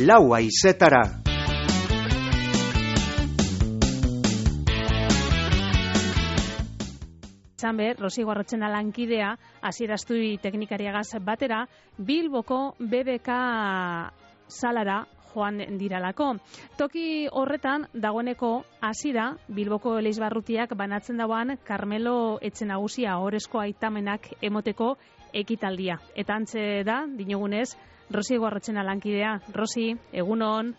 lau haizetara. Izan ber, Rosi Guarrotxena lankidea, Asier Asturi teknikariagaz batera, Bilboko BBK salara joan diralako. Toki horretan, dagoeneko hasira Bilboko Eleizbarrutiak banatzen dauan Karmelo Etxe Nagusia ohorezko aitamenak emoteko ekitaldia. Eta antze da, dinogunez, Rosi Guarrotxena lankidea. Rosi, egunon.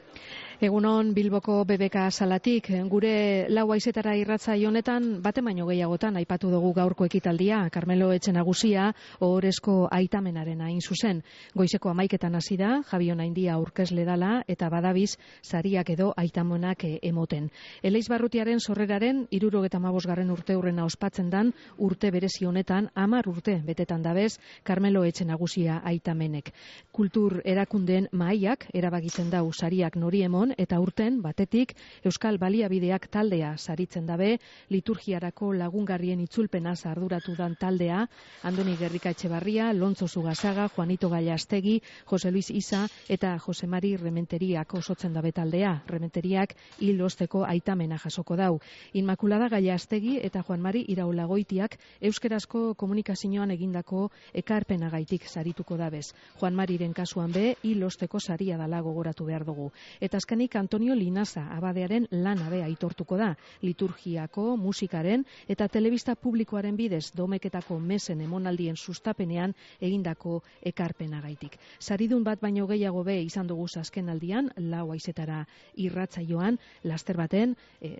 Egunon Bilboko BBK salatik, gure lau haizetara irratsaio honetan bate baino gehiagotan aipatu dugu gaurko ekitaldia, Karmelo Etxe Nagusia ohorezko aitamenaren hain zuzen. Goizeko 11etan hasi da, Javion Aindia aurkezle dala eta badabiz sariak edo aitamenak emoten. Eleizbarrutiaren sorreraren 75. urteurrena ospatzen dan urte berezi honetan 10 urte betetan dabez Karmelo Etxe Nagusia aitamenek. Kultur erakundeen mahaiak erabakitzen dau sariak nori emon eta urten batetik Euskal Baliabideak taldea saritzen dabe, liturgiarako lagungarrien itzulpenaz arduratu dan taldea, Andoni Gerrika Etxebarria, Lontzo Zugasaga, Juanito Gallastegi, Jose Luis Isa eta Jose Mari Rementeriak osotzen dabe taldea. Rementeriak hil osteko aitamena jasoko dau. Inmaculada Gallastegi eta Juan Mari Iraolagoitiak euskerazko komunikazioan egindako ekarpenagaitik sarituko dabez. Juan Mariren kasuan be hil osteko saria dala gogoratu behar dugu. Eta azkenik Antonio Linaza abadearen lana be aitortuko da, liturgiako, musikaren eta telebista publikoaren bidez domeketako mesen emonaldien sustapenean egindako ekarpenagaitik. Saridun bat baino gehiago be izan dugu azken aldian, lau haizetara irratsaioan, laster baten,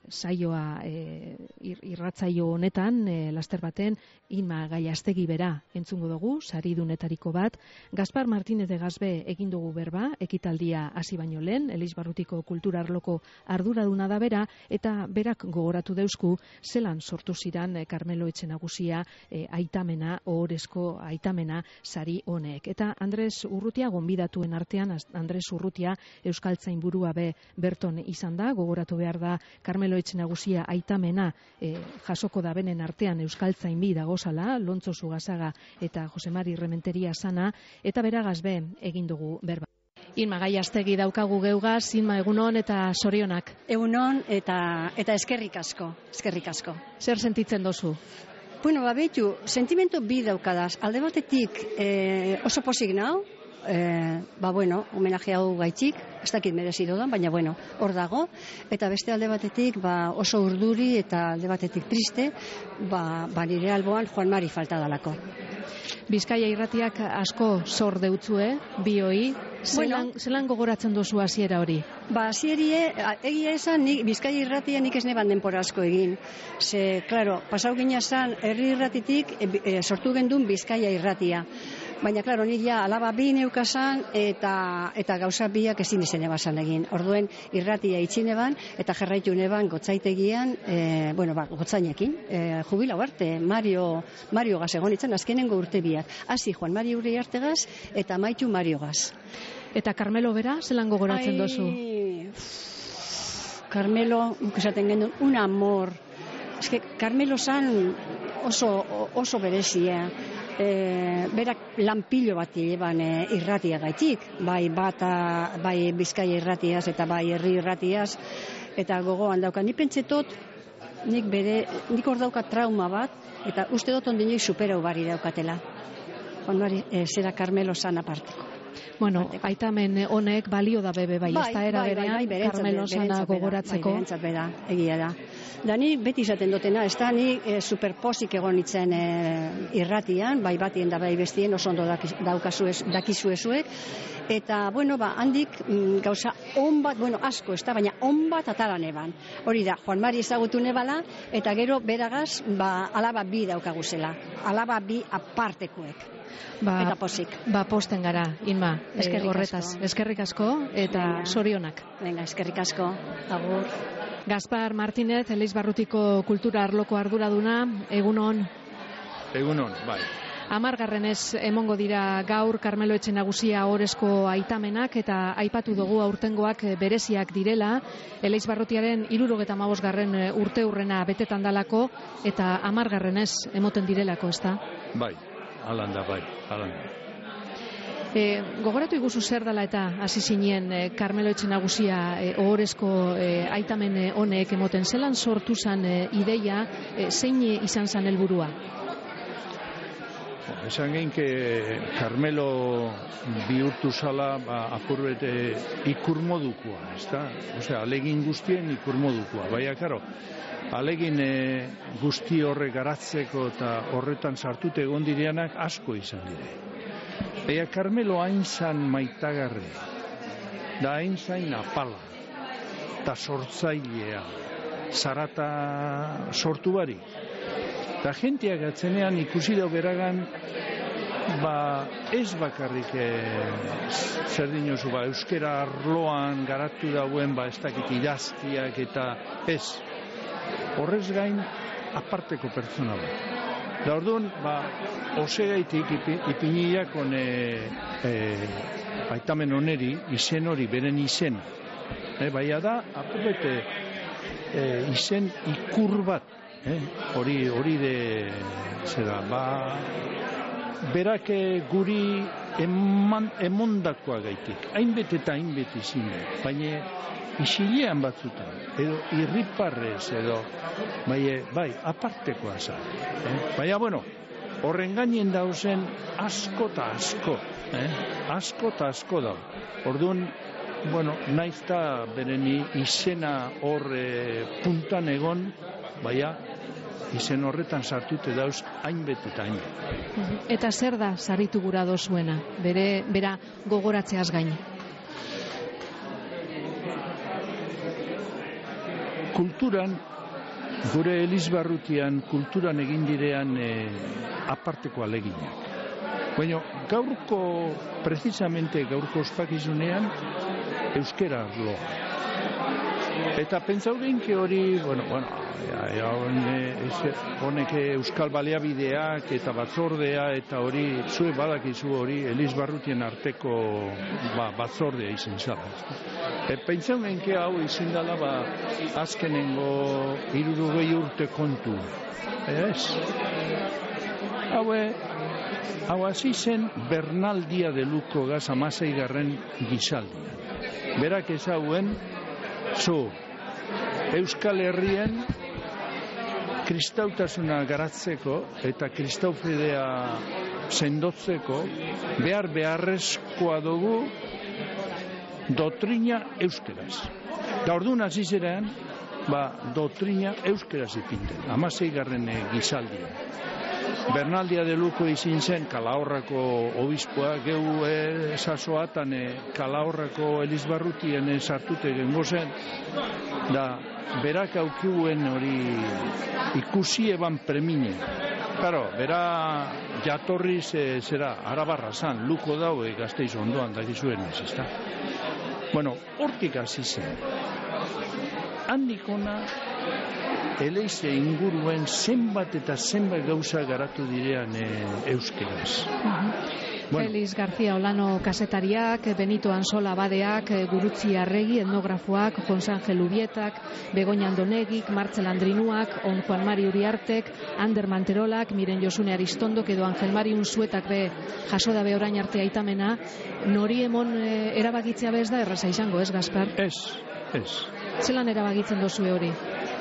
saioa irratsaio honetan, laster baten, Inma Gallastegi bera entzungo dugu, saridunetariko bat, Gaspar Martínez de Gazbe egin dugu berba, ekitaldia hasi baino lehen, Eleizbarrutiko kultura arloko arduraduna da bera, eta berak gogoratu deusku zelan sortu ziran Karmelo Etxe Nagusia aitamena, ohorezko aitamena sari honek. Eta Andres Urrutia gonbidatuen artean, Andres Urrutia euskaltzainburua be berton izan da, gogoratu behar da Karmelo Etxe Nagusia aitamena jasoko da benen artean euskaltzainbi dagozala, Lontzo Zugasaga eta Jose Mari Rementeria sana, eta beragaz be egin dugu berba. Inma Gallastegi daukagu geugaz, Inma egunon eta sorionak. Egunon eta eskerrik asko, eskerrik asko. Zer sentitzen dozu? Bueno, behitu, sentimentu bi daukadaz. Alde batetik oso posik nau, homenaje hau gaitxik, ez dakit merezi dodan, baina hor dago. Eta beste alde batetik oso urduri eta alde batetik triste, nire alboan Juan Mari falta dalako. Bizkaia irratiak asko zor deutzue, bioi, zelan gogoratzen dozu hasiera hori? Hasierie, egia esan, Bizkaia irratia nik ez neban denpora asko egin. Ze, klaro, pasau gina zan, herri irratitik sortu gendun Bizkaia irratia. Baina, klaro, nik ja alaba bi neukasan eta gauza biak ezin izen ebasan egin. Orduen irratia itxineban eta jarraitu neban gotzaitegian, gotzainekin, jubilau arte, Mario Gazegonitzen, azkenengo urte biak. Hasi Juan Mari Uriartegaz eta amaitu Mario Gaz. Eta Karmelo bera, zelan gogoratzen dozu? Karmelo, esaten gendun, un amor. Karmelo zan oso berezia. Berak lanpilo bat eban irratia gaitik, bai Bizkaia irratiaz eta bai herri irratiaz, eta gogoan dauka. Ni pentsetot, nik hor dauka trauma bat, eta uste dut ondinoi superau bari daukatela. Zera Karmelo zan aparteko. Bueno, aitamen honek balio da bebe bai, ez da era berean Karmelo zana gogoratzeko. Bai, berentzat beda, egia da. Da ni beti izaten dutena, ez da ni superposik egon nitzen irratian, bai batien da bai bestien, oso ondo dakizuezuek, eta, handik gauza on bat, asko, ez da, baina on bat atalan eban. Hori da, Juan Mari ezagutu nebala, eta gero beragaz, alaba bi daukaguzela, alaba bi apartekuek. Eta posik. Posten gara, Inma, horretaz. Eskerrik asko eta sorionak. Venga, eskerrik asko, agur. Gaspar Martínez, Eleizbarrutiko kultura arloko arduraduna, egunon. Egunon, bai. 10. emongo dira gaur Karmelo Etxe Nagusia ohorezko aitamenak eta aipatu dugu aurtengoak bereziak direla, Eleizbarrutiaren 75. urteurrena betetan dalako eta 10. emoten direlako, ezta? Bai. Alanda, bai, alanda. Gogoratu iguzu zer dela eta hasi zinen Karmelo Etxenagusia ohorezko aitamen honek emoten, zelan sortu zen ideia, zein izan zen helburua? Esan gein Karmelo bihurtu zala apurbete ikurmodukoa, ezta? Osea, alegin guztien ikurmodukoa. Baina, karo, alegin guzti horre garatzeko eta horretan sartute egon direanak asko izan dire. Baina Karmelo hain zan maitagarri, da hain zain apala, eta sortzailea, zarata sortu bari. Eta jenteak atzenean ikusi dau beragan, ez bakarrik zer dinozu, euskera arloan garatu dauen, ez dakit idazkiak eta ez. Horrez gain, aparteko pertsona bat. Da orduan, osegaitik ipiniak aitamen oneri, izen hori, beren izen. Baina da, apurrete izen ikur bat, hori de, zera, berak guri emondakoa gaitik, hainbet eta hainbet izin, baina isilean batzutan, edo irriparrez, edo, bai, apartekoa zan. Baina, bueno, horren gainen dauzen asko eta asko, asko eta asko dau. Orduan, bueno, naizta beren izena hor puntan egon, baina, izen horretan sartute dauz hainbet eta hainbet. Eta zer da sarritu gura dozuena, bera gogoratzeaz gain? Kulturan, gure Elizbarrutian, kulturan egin direan aparteko aleginak. Baina precisamente gaurko ospakizunean, euskera arloa. Eta pentsau geinke hori, honek euskal baliabideak eta batzordea eta hori, zue badakizu hori Elizbarrutien arteko batzordea izan zala. Pentsau geinke hau izin dela azkenengo 60 urte kontu. Ez? Hau hasi zen Bernal Dia de Luco gaz 16. gizaldian. Berak ezauen, Euskal Herrien kristautasuna garatzeko eta kristaufidea sendotzeko beharrezkoa dugu doktrina euskeraz. Da orduan hasi zerean, doktrina euskeraz ipinten, 16. gizaldian. Bernal Dia de Luco izin zen Kalahorrako obispoa, geu sasoatan Kalahorrako Elizbarrutien sartute gengo zen, da berak aukiguen hori ikusi eban premine. Claro, bera jatorriz zera Arabarra zan, Luko daue Gasteiz ondoan dakizuen ez, ezta? Bueno, hortik hasi zen. Handikona Eleize inguruen zenbat eta zenbat gauza garatu direan euskeraz. Feliz García Olano kasetariak, Benito Ansola abadeak, Gurutzi Arregi etnografoak, Jose Angel Ubietak, Begoña Andonegik, Martzel Andrinuak, On Juan Mari Uriartek, Ander Manterolak, Miren Josune Aristondok edo Angel Mari Unzuetak jaso dabe orain arte aitamena, nori emon erabakitzea bez da erraza izango, ez Gaspar? Ez. Zelan erabakitzen dozue hori?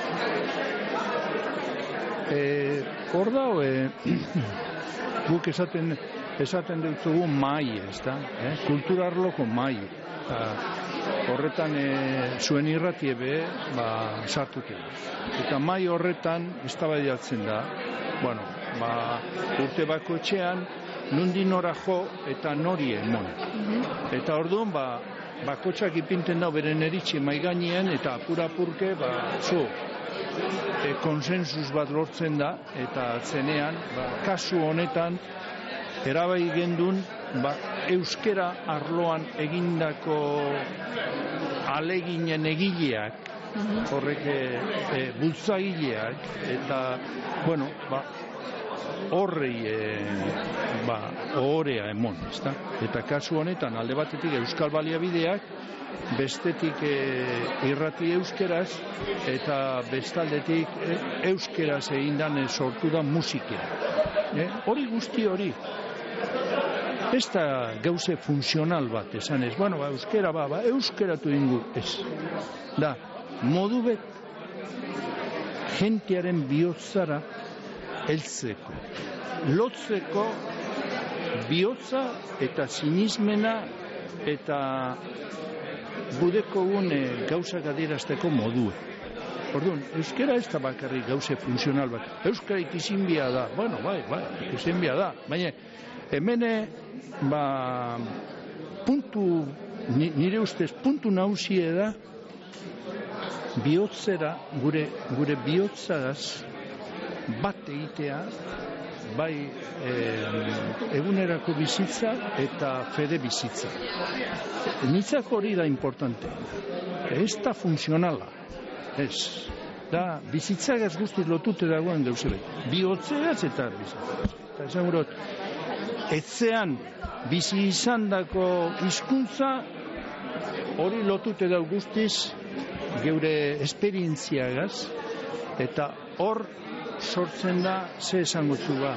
Hor dao, guk esaten dutzugu mai, ez da? Kulturarloko mai. Horretan zuen irratie sartuke. Eta mai horretan eztabaidatzen da, urte bakoitzean nundi nora jo eta nori emon. Eta orduan bakotxak ipinten da beren eritxe maigainean eta apurke konsensus bat lortzen da eta zenean kasu honetan erabai gendun euskera arloan egindako aleginen egileak horrek bultzagileak eta horrei ohorea emon, ezta? Eta kasu honetan alde batetik euskal baliabideak, bestetik irrati euskeraz eta bestaldetik euskeraz egindan sortu da musikea. Hori guzti hori. Ez da gauze funtzional bat, esan ez, bueno, euskera euskeratu ingu, ez. Da, modu bet, jentearen bihotzara heltzeko. Lotzeko bihotza eta sinismena eta gudeko gauzak adierazteko modue. Orduan, euskera ez da bakarrik gauze funtzional bat. Euskara ikizinbia da, bueno, bai, ikizinbia da. Baina, hemen, nire ustez, puntu nagusia da, bihotzera, gure bihotzagaz, bat egitea, bai egunerako bizitza eta fede bizitza. Nitzak hori da importante. Ez da funtzionala. Ez. Da, bizitzagaz guztiz lotute dagoen deuzele. Bihotzegaz eta bizitzagaz. Eta esan gurot, etzean bizi izan dako hizkuntza hori lotute dago guztiz geure esperientziagaz eta hor sortzen da, ze esango zuba,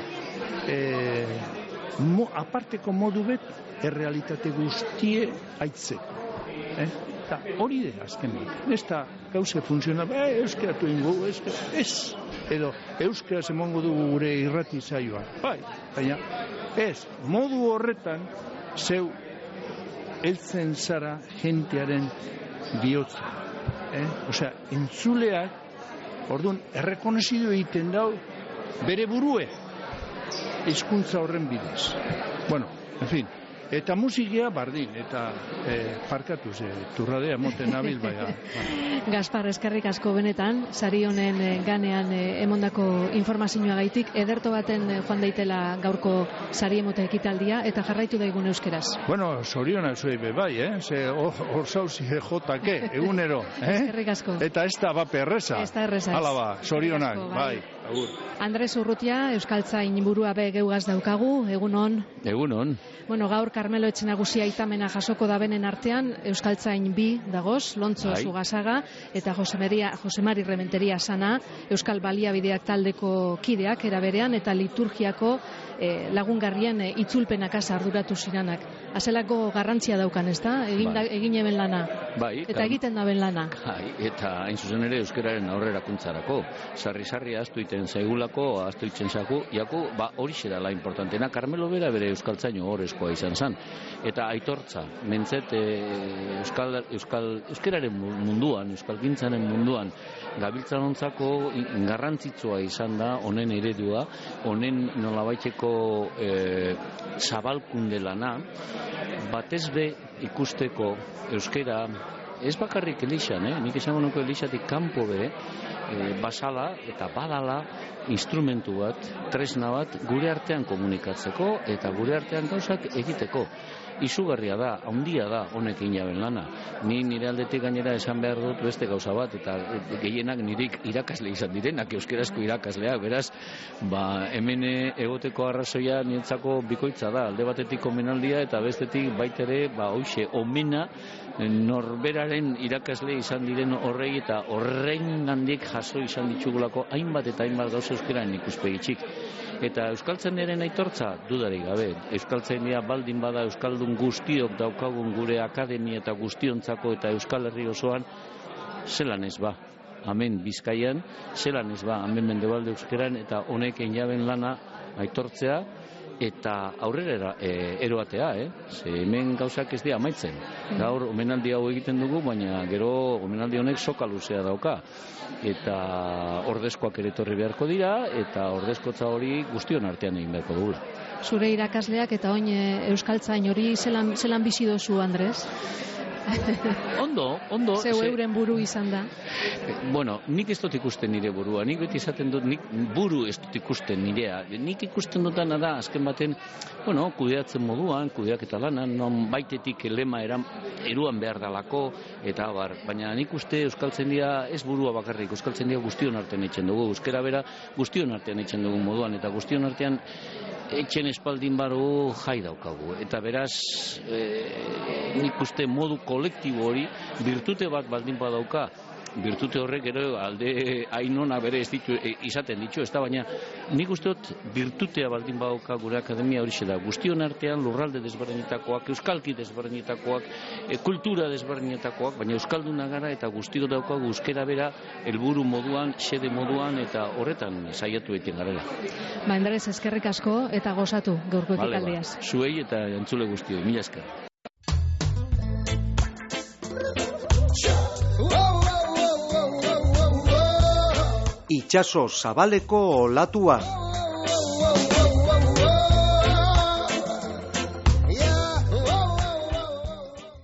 aparteko modu bet, errealitate guztie aitzeko. Eta hori de, azken bat. Ez da gauze funtzional, euskeratu ingo, ez. Edo, euskera emongo dugu gure irrati zaioa. Bai, baina, ez, modu horretan, zeu, heltzen zara jentearen bihotza. Osea, entzuleak, orduan, errekonozidu egiten dau bere burue hizkuntza horren bidez. Bueno, en fin, eta musikia bardin, eta parkatu turradea moten nabil baina. Gaspar, eskerrik asko benetan, sari honen ganean emondako informazioagaitik, ederto baten joan daitela gaurko sari emote ekitaldia, eta jarraitu daigun euskeraz. Bueno, zorionak zuei bai, ze hor zauzi jotake, egunero. Eskerrik asko. Eta ez da bape erreza. Ez da erreza. Hala ba, zorionak, bai. Agur. Andres Urrutia, Euskaltzain burua be geugaz daukagu, egunon. Egunon. Bueno, gaur Karmelo Etxenagusia aitamena jasoko da benen artean, Euskaltzain 2 dagoz, Lontzo Zugasaga eta Jose Mari Rementeria Sana, Euskal Baliabideak taldeko kideak eraberean eta liturgiako lagungarrien itzulpenaka arduratu ziranak. Azelako garrantzia daukan, ez da? Egin eben lana. Bai. Eta egiten daben lana. Bai, eta hain zuzen ere euskararen aurrerakuntzarako. Sarri ahaztu iten zaigulako, ahaztu itzen zaku, hori dela importantena. Karmelo bera bere euskaltzaino horrezkoa izan zen. Eta aitortza, mentzet euskararen munduan, euskalgintzaren munduan, gabiltzanontzako garrantzitsua izan da, honen eredua, honen nolabaiteko zabalkunde lana, batez be ikusteko euskera, ez bakarrik elixan, nik esango nuko elixatik kanpo be, basala eta badala instrumentu bat, tresna bat, gure artean komunikatzeko eta gure artean gauzak egiteko. Izugarria da, handia da honekin jaben lana. Ni nire aldetik gainera esan behar dut beste gauza bat, eta gehienak nirik irakasle izan direnak, euskerazko irakasleak, beraz, hemen egoteko arrazoia niretzako bikoitza da, alde batetik omenaldia eta bestetik baitere, hoxe, omena norberaren irakasle izan diren horrei eta horrein gandik jaso izan ditugulako hainbat eta hainbat gauza euskeran ikuspegitxik. Eta euskaltzainaren aitortza dudarik gabe. Euskaltzainia baldin bada euskaldun guztiok daukagun gure akademia eta guztiontzako eta Euskal Herri osoan zelan ez ba. Hemen Bizkaian, zelan ez ba, hemen Mendebalde euskeran eta honek jaben lana aitortzea eta aurrera eroatea, Ze hemen gauzak ez dira amaitzen. Gaur omenaldi hau egiten dugu, baina gero omenaldi honek soka luzea dauka. Eta ordezkoak ere etorri beharko dira, eta ordezkotza hori guztion artean egin beharko dugula. Zure irakasleak eta oin euskaltzain hori zelan bizi dozu, Andres? Ondo. Zeu euren buru izan da. Bueno, nik ez dut ikusten nire burua. Nik beti izaten dut, nik buru ez dut ikusten nirea. Nik ikusten dutana da, azken baten, kudeatzen moduan, kudeaketa lanan, non baitetik lema eruan behar dalako, eta baina nik uste euskaltzaindia ez burua bakarrik, euskaltzaindia guztion artean eitzen dugu. Euskara bera guztion artean eitzen dugu moduan, eta guztion artean etxen espaldin baru jai daukagu. Eta beraz, nik uste modu kolektibo hori, virtute bat baldin badauka, virtute horrek ero alde ainona bere ez ditu izaten ditu, ez da, baina nik uste dut virtutea baldin badauka gure akademia horixe da, guztion artean lurralde desberdinetakoak, euskalki desberdinetakoak, kultura desberdinetakoak, baina euskalduna gara eta guztio daukagu euskera bera helburu moduan, xede moduan eta horretan saiatu egiten garela. Andres, eskerrik asko eta gozatu gaurko ekitaldiaz. Zuei eta entzule guztio, mila esker. Itxaso zabaleko olatua.